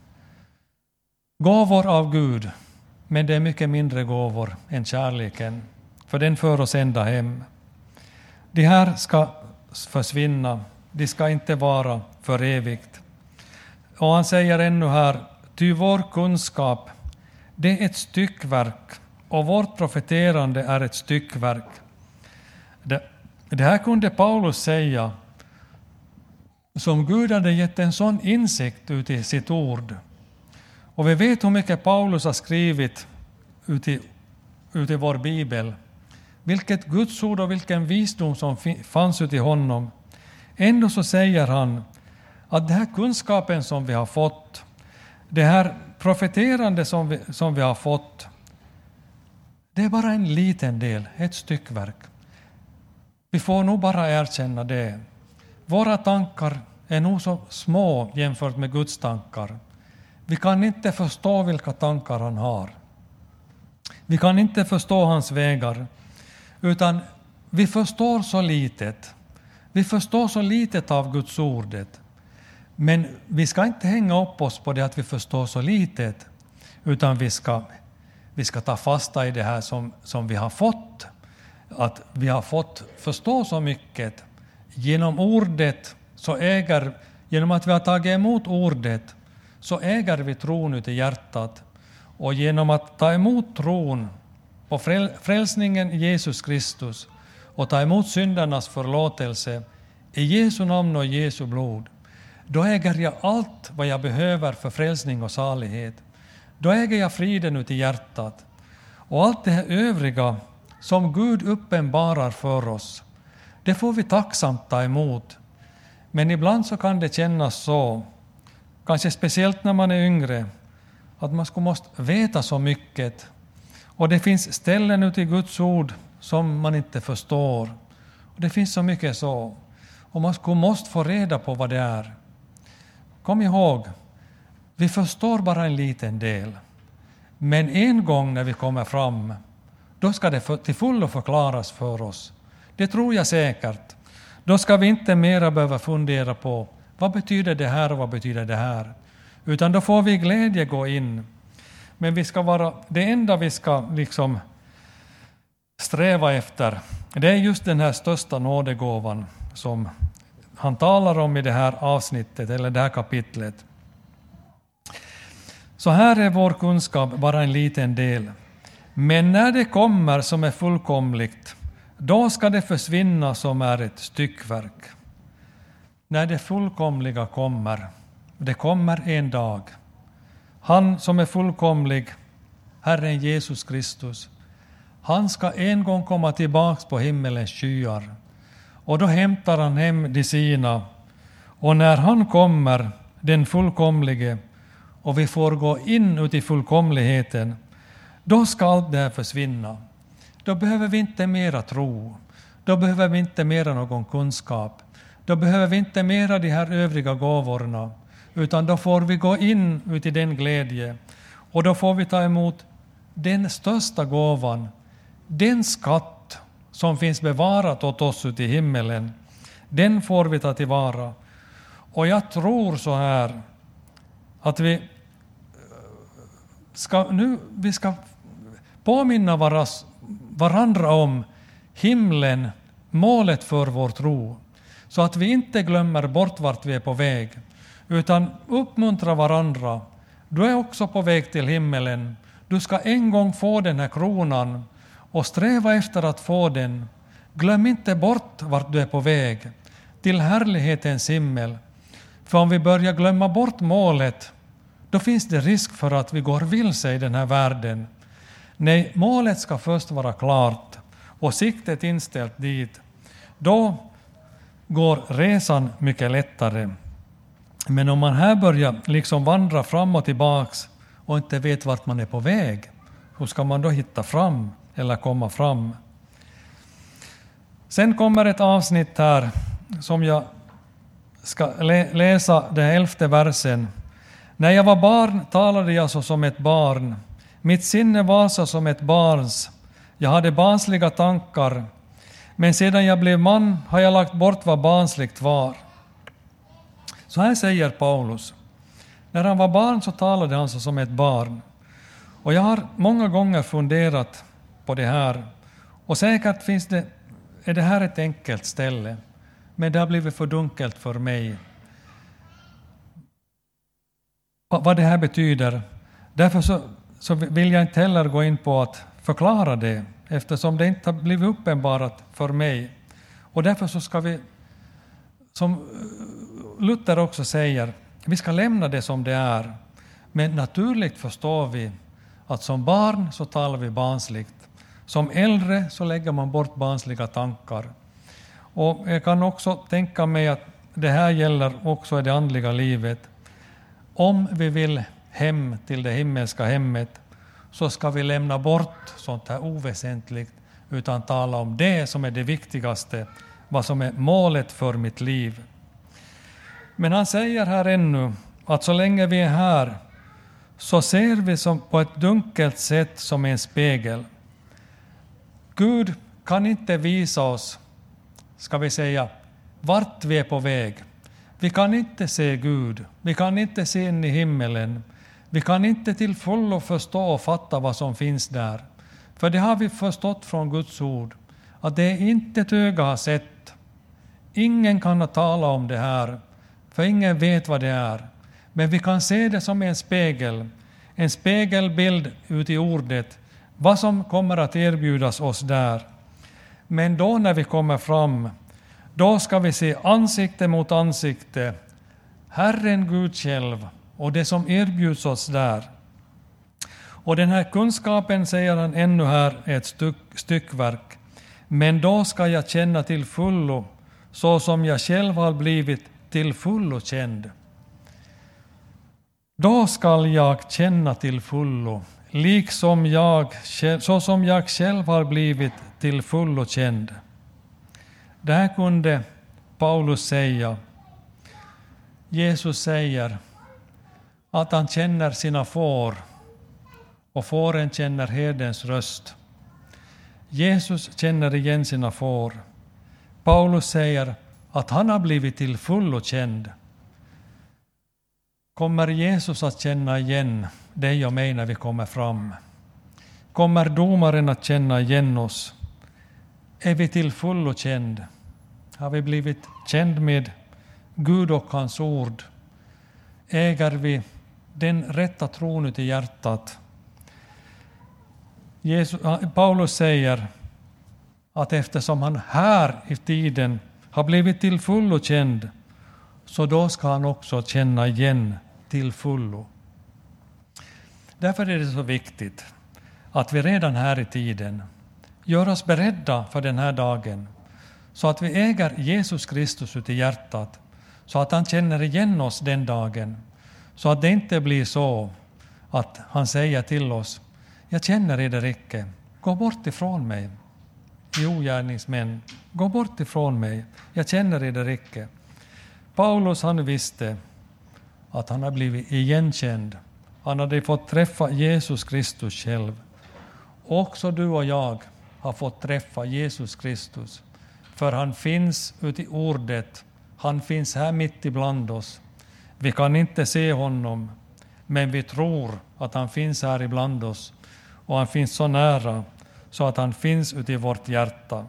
gåvor av Gud, men det är mycket mindre gåvor än kärleken, för den för oss ända hem. De här ska försvinna, de ska inte vara för evigt. Och han säger ännu här, ty vår kunskap, det är ett styckverk, och vårt profeterande är ett styckverk. Det här kunde Paulus säga, som Gud hade gett en sån insikt ut i sitt ord. Och vi vet hur mycket Paulus har skrivit ut i vår bibel. Vilket Guds ord och vilken visdom som fanns ut i honom. Ändå så säger han att den här kunskapen som vi har fått, det här profeterande som vi har fått, det är bara en liten del, ett styckverk. Vi får nog bara erkänna det. Våra tankar är nog så små jämfört med Guds tankar. Vi kan inte förstå vilka tankar han har. Vi kan inte förstå hans vägar, utan vi förstår så litet. Vi förstår så litet av Guds ordet. Men vi ska inte hänga upp oss på det att vi förstår så litet, utan vi ska ta fasta i det här som vi har fått. Att vi har fått förstå så mycket. Genom ordet genom att vi har tagit emot ordet, så äger vi tron ut i hjärtat. Och genom att ta emot tron på frälsningen i Jesus Kristus och ta emot syndernas förlåtelse i Jesu namn och i Jesu blod, då äger jag allt vad jag behöver för frälsning och salighet. Då äger jag friden ut i hjärtat. Och allt det här övriga som Gud uppenbarar för oss, det får vi tacksamt ta emot. Men ibland så kan det kännas så, kanske speciellt när man är yngre, att man måste veta så mycket. Och det finns ställen ute i Guds ord som man inte förstår. Och det finns så mycket så. Och man måste få reda på vad det är. Kom ihåg, vi förstår bara en liten del. Men en gång när vi kommer fram, då ska det till fullo förklaras för oss. Det tror jag säkert. Då ska vi inte mera behöva fundera på vad betyder det här och vad betyder det här. Utan då får vi glädje gå in. Men det enda vi ska sträva efter, det är just den här största nådegåvan som han talar om i det här avsnittet eller det här kapitlet. Så här är vår kunskap bara en liten del. Men när det kommer som är fullkomligt, då ska det försvinna som är ett styckverk. När det fullkomliga kommer, det kommer en dag. Han som är fullkomlig, Herren Jesus Kristus, han ska en gång komma tillbaks på himmelens skyar. Och då hämtar han hem de sina. Och när han kommer, den fullkomlige, och vi får gå in ut i fullkomligheten, då ska allt det här försvinna. Då behöver vi inte mera tro. Då behöver vi inte mera någon kunskap. Då behöver vi inte mera de här övriga gåvorna. Utan då får vi gå in ut i den glädje. Och då får vi ta emot den största gåvan. Den skatt som finns bevarat åt oss ute i himmelen. Den får vi ta tillvara. Och jag tror så här att vi ska påminna varandra om himlen, målet för vår tro. Så att vi inte glömmer bort vart vi är på väg. Utan uppmuntra varandra. Du är också på väg till himmelen. Du ska en gång få den här kronan och sträva efter att få den. Glöm inte bort vart du är på väg. Till härlighetens himmel. För om vi börjar glömma bort målet, då finns det risk för att vi går vilse i den här världen. Nej, målet ska först vara klart och siktet inställt dit. Då går resan mycket lättare. Men om man här börjar vandra fram och tillbaks och inte vet vart man är på väg, hur ska man då hitta fram eller komma fram? Sen kommer ett avsnitt här som jag ska läsa, den 11:e versen. När jag var barn talade jag så som ett barn. Mitt sinne var så som ett barns. Jag hade barnsliga tankar. Men sedan jag blev man har jag lagt bort vad barnsligt var. Så här säger Paulus. När han var barn så talade han så som ett barn. Och jag har många gånger funderat på det här. Och säkert är det här ett enkelt ställe. Men det har blivit för dunkelt för mig. Vad det här betyder. Därför så vill jag inte heller gå in på att förklara det. Eftersom det inte har blivit uppenbarat för mig. Och därför så ska vi, som Luther också säger, vi ska lämna det som det är. Men naturligt förstår vi att som barn så talar vi barnsligt. Som äldre så lägger man bort barnsliga tankar. Och jag kan också tänka mig att det här gäller också i det andliga livet. Om vi vill hem till det himmelska hemmet, så ska vi lämna bort sånt här oväsentligt, utan tala om det som är det viktigaste, vad som är målet för mitt liv. Men han säger här ännu att så länge vi är här så ser vi som på ett dunkelt sätt som en spegel. Gud kan inte visa oss, ska vi säga, vart vi är på väg. Vi kan inte se Gud, vi kan inte se in i himmelen. Vi kan inte till fullo förstå och fatta vad som finns där. För det har vi förstått från Guds ord, att det är inte ett öga har sett. Ingen kan tala om det här, för ingen vet vad det är. Men vi kan se det som en spegelbild ut i ordet, vad som kommer att erbjudas oss där. Men då när vi kommer fram, då ska vi se ansikte mot ansikte, Herren Gud själv och det som erbjuds oss där. Och den här kunskapen, säger han ännu här, är ett styckverk. Men då ska jag känna till fullo, så som jag själv har blivit till fullo känd. Då skall jag känna till fullo, så som jag själv har blivit till fullo känd. Det här kunde Paulus säga. Jesus säger att han känner sina får och fåren känner herdens röst. Jesus känner igen sina får. Paulus säger att han har blivit till fullo känd. Kommer Jesus att känna igen dig och mig när vi kommer fram? Kommer domaren att känna igen oss? Är vi till fullo känd? Har vi blivit känd med Gud och hans ord? Äger vi den rätta tron ut i hjärtat? Paulus säger att eftersom han här i tiden har blivit till fullo känd, så då ska han också känna igen till fullo. Därför är det så viktigt att vi redan här i tiden gör oss beredda för den här dagen, så att vi äger Jesus Kristus ut i hjärtat, så att han känner igen oss den dagen, så att det inte blir så att han säger till oss: jag känner er icke, gå bort ifrån mig. I ogärningsmän, gå bort ifrån mig, jag känner er icke. Paulus, han visste att han har blivit igenkänd. Han hade fått träffa Jesus Kristus själv. Också du och jag har fått träffa Jesus Kristus. För han finns ute i ordet. Han finns här mitt ibland oss. Vi kan inte se honom, men vi tror att han finns här ibland oss. Och han finns så nära så att han finns ute i vårt hjärta.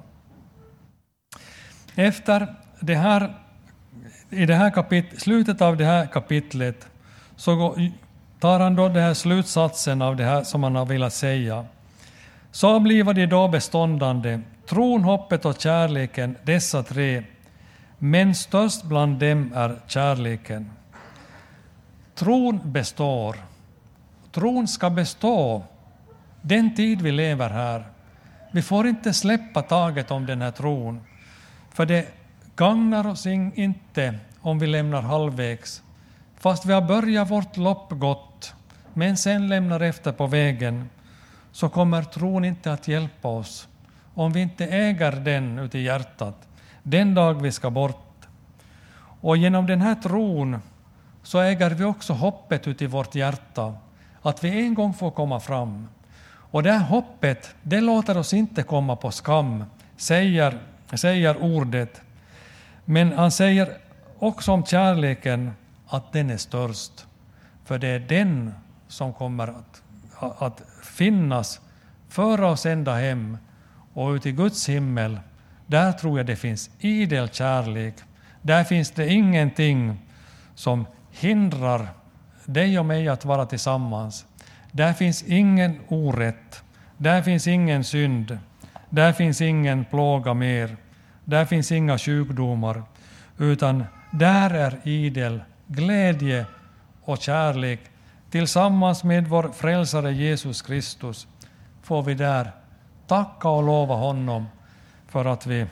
Efter det här, i det här slutet av det här kapitlet, så tar han då den här slutsatsen av det här som han har velat säga. Så blir det då beståndande, tron, hoppet och kärleken, dessa tre, men störst bland dem är kärleken. Tron består. Tron ska bestå den tid vi lever här. Vi får inte släppa taget om den här tron, för det gagnar oss inte om vi lämnar halvvägs. Fast vi har börjat vårt lopp gott, men sen lämnar efter på vägen, så kommer tron inte att hjälpa oss om vi inte äger den ute i hjärtat den dag vi ska bort. Och genom den här tron så äger vi också hoppet ute i vårt hjärta, att vi en gång får komma fram. Och det här hoppet, det låter oss inte komma på skam, säger ordet. Men han säger också om kärleken att den är störst. För det är den som kommer att finnas, föra oss ända hem. Och ut i Guds himmel, där tror jag det finns idel kärlek. Där finns det ingenting som hindrar dig och mig att vara tillsammans. Där finns ingen orätt. Där finns ingen synd. Där finns ingen plåga mer. Där finns inga sjukdomar. Utan där är idel glädje och kärlek. Tillsammans med vår frälsare Jesus Kristus får vi där tacka och lova honom för att vi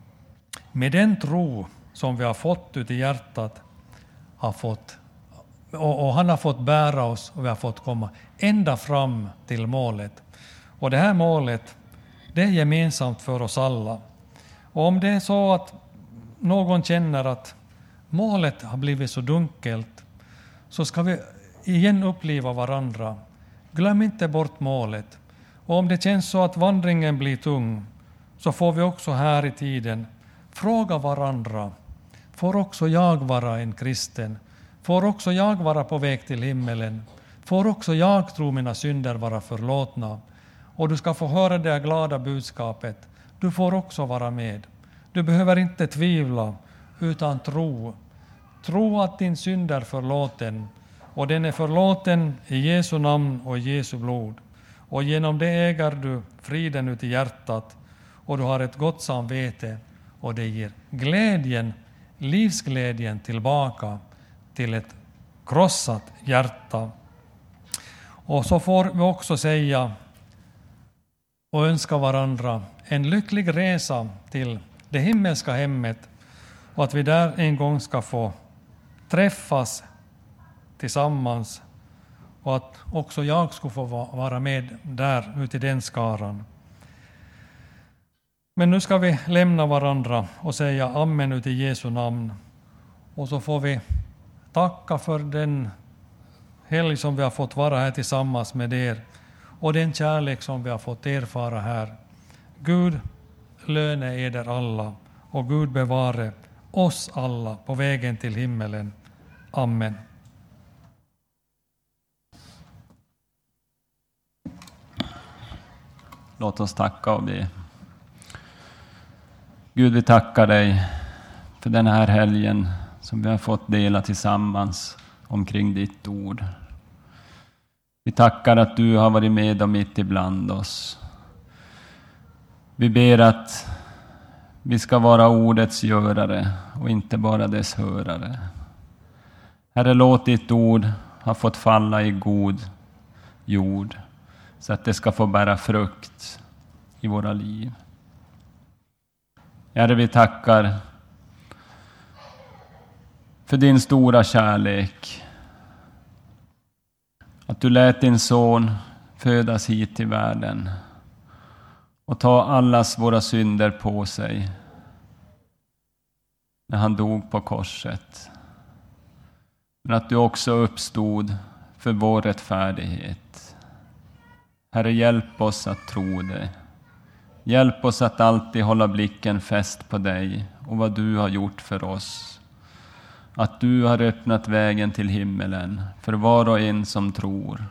med den tro som vi har fått ut i hjärtat har fått och han har fått bära oss och vi har fått komma ända fram till målet. Och det här målet, det är gemensamt för oss alla. Och om det är så att någon känner att målet har blivit så dunkelt, så ska vi igen uppliva varandra. Glöm inte bort målet. Och om det känns så att vandringen blir tung, så får vi också här i tiden fråga varandra. Får också jag vara en kristen? Får också jag vara på väg till himmelen? Får också jag tro mina synder vara förlåtna? Och du ska få höra det glada budskapet. Du får också vara med. Du behöver inte tvivla, utan tro. Tro att din synd är förlåten. Och den är förlåten i Jesu namn och i Jesu blod. Och genom det äger du friden ut i hjärtat. Och du har ett gott samvete. Och det ger glädjen, livsglädjen tillbaka till ett krossat hjärta. Och så får vi också säga och önska varandra en lycklig resa till det himmelska hemmet, och att vi där en gång ska få träffas tillsammans, och att också jag ska få vara med där ute i den skaran. Men nu ska vi lämna varandra och säga amen ut i Jesu namn, och så får vi tacka för den helg som vi har fått vara här tillsammans med er och den kärlek som vi har fått erfara här. Gud löne eder alla, och Gud bevare oss alla på vägen till himmelen. Amen. Låt oss tacka och be. Gud, vi tackar dig för den här helgen som vi har fått dela tillsammans omkring ditt ord. Vi tackar att du har varit med och mitt ibland oss. Vi ber att vi ska vara ordets görare och inte bara dess hörare. Herre, låt ditt ord ha fått falla i god jord så att det ska få bära frukt i våra liv. Herre, vi tackar för din stora kärlek. Att du lät din son födas hit till världen och ta allas våra synder på sig när han dog på korset. Men att du också uppstod för vår rättfärdighet. Herre, hjälp oss att tro det. Hjälp oss att alltid hålla blicken fäst på dig och vad du har gjort för oss. Att du har öppnat vägen till himmelen för var och en som tror.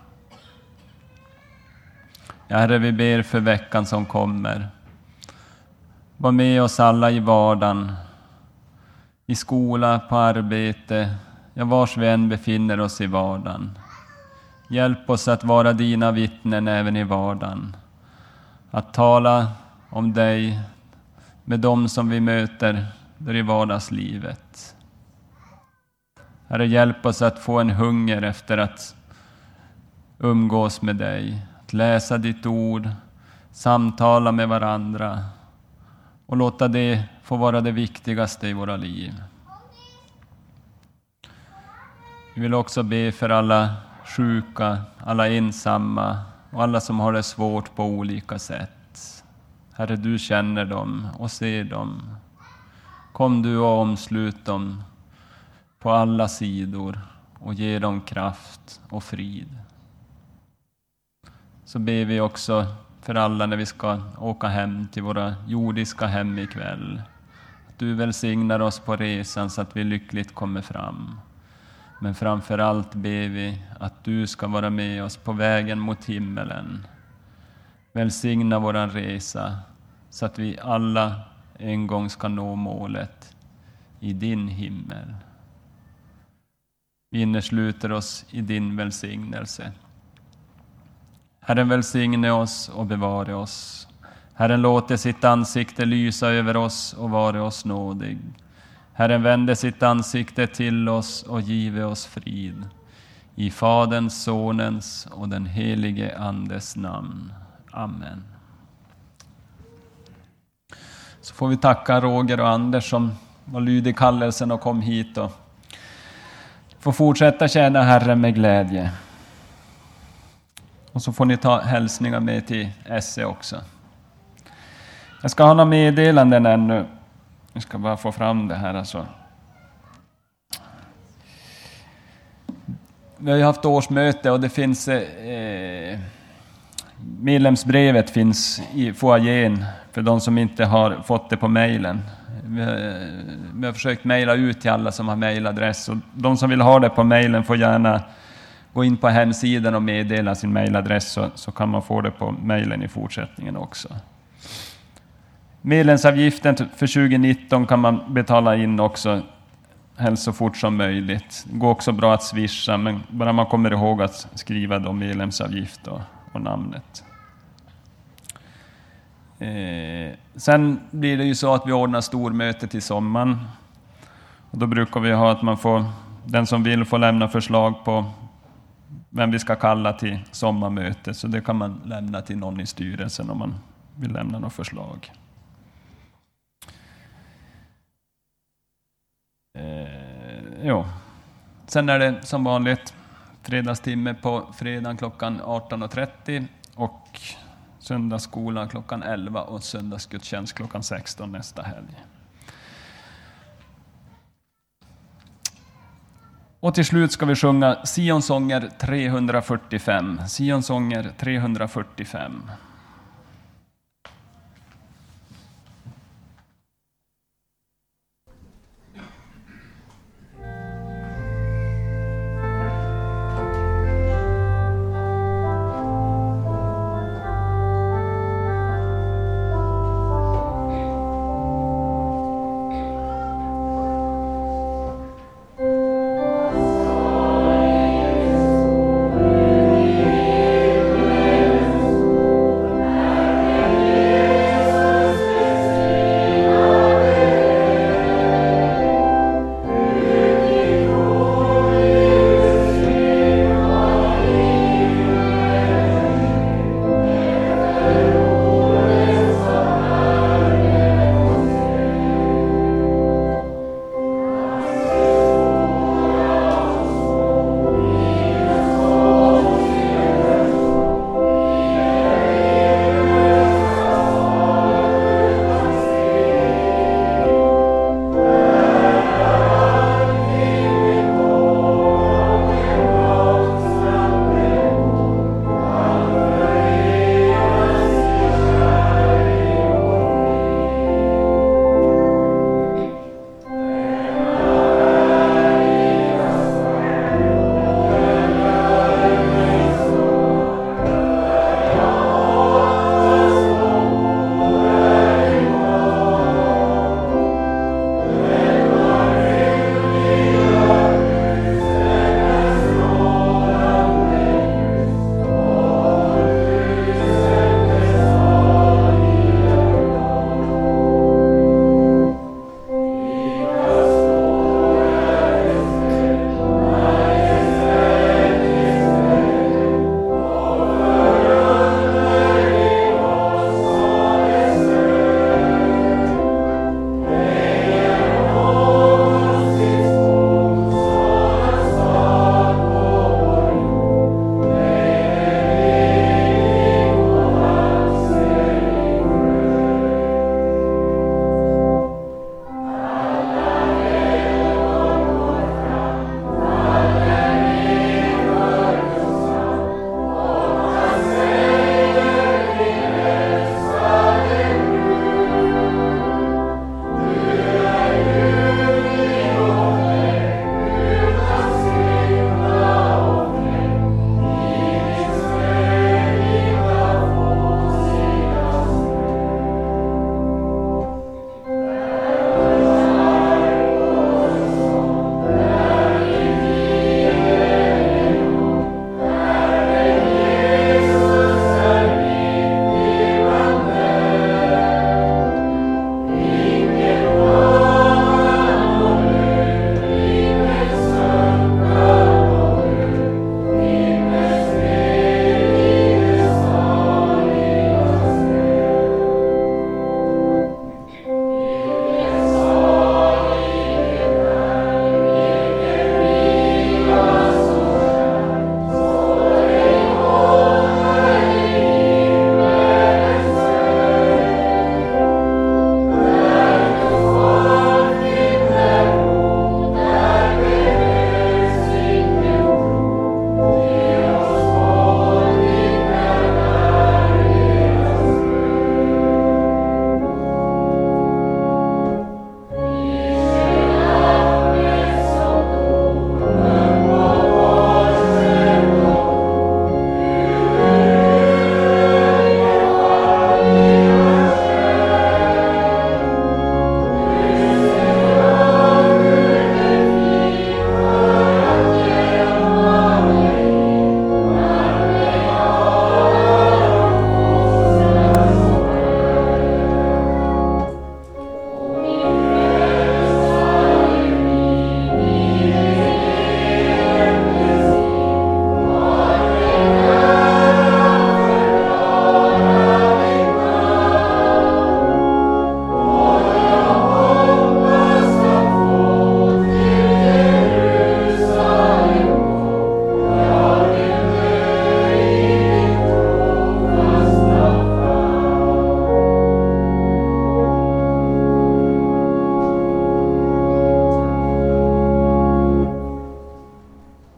Ja, Herre, vi ber för veckan som kommer. Var med oss alla i vardagen, i skola, på arbete, ja, vars vi än befinner oss i vardagen. Hjälp oss att vara dina vittnen även i vardagen. Att tala om dig med dem som vi möter där i vardagslivet. Herre, hjälp oss att få en hunger efter att umgås med dig. Att läsa ditt ord, samtala med varandra och låta det få vara det viktigaste i våra liv. Vi vill också be för alla sjuka, alla ensamma och alla som har det svårt på olika sätt. Herre, du känner dem och ser dem. Kom du och omslut dem på alla sidor och ge dem kraft och frid. Så ber vi också för alla när vi ska åka hem till våra jordiska hem ikväll. Att du välsignar oss på resan så att vi lyckligt kommer fram. Men framför allt ber vi att du ska vara med oss på vägen mot himmelen. Välsigna våran resa så att vi alla en gång ska nå målet i din himmel. Vi innesluter oss i din välsignelse. Herren välsigne oss och bevare oss. Herren låter sitt ansikte lysa över oss och vare oss nådig. Herren vände sitt ansikte till oss och give oss frid. I Faderns, Sonens och den helige Andes namn. Amen. Så får vi tacka Roger och Anders som var lydig kallelsen och kom hit och får fortsätta tjäna Herren med glädje. Och så får ni ta hälsningar med till SE också. Jag ska ha några meddelanden ännu. Jag ska bara få fram det här. Alltså. Vi har ju haft årsmöte och det finns... medlemsbrevet finns i foajén för de som inte har fått det på mejlen. Vi har försökt mejla ut till alla som har mejladress. Och de som vill ha det på mejlen får gärna gå in på hemsidan och meddela sin mejladress så kan man få det på mejlen i fortsättningen också. Medlemsavgiften för 2019 kan man betala in också helst så fort som möjligt. Det går också bra att swisha, men bara man kommer ihåg att skriva då medlemsavgift och namnet. Sen blir det ju så att vi ordnar stormöte till sommaren. Och då brukar vi ha att man får, den som vill får lämna förslag på vem vi ska kalla till sommarmöte. Så det kan man lämna till någon i styrelsen om man vill lämna något förslag. Sen är det som vanligt fredagstimme på fredagen klockan 18.30 och söndagsskolan klockan 11 och söndagsgudstjänst klockan 16 nästa helg. Och till slut ska vi sjunga Sionsånger 345. Sionsånger 345.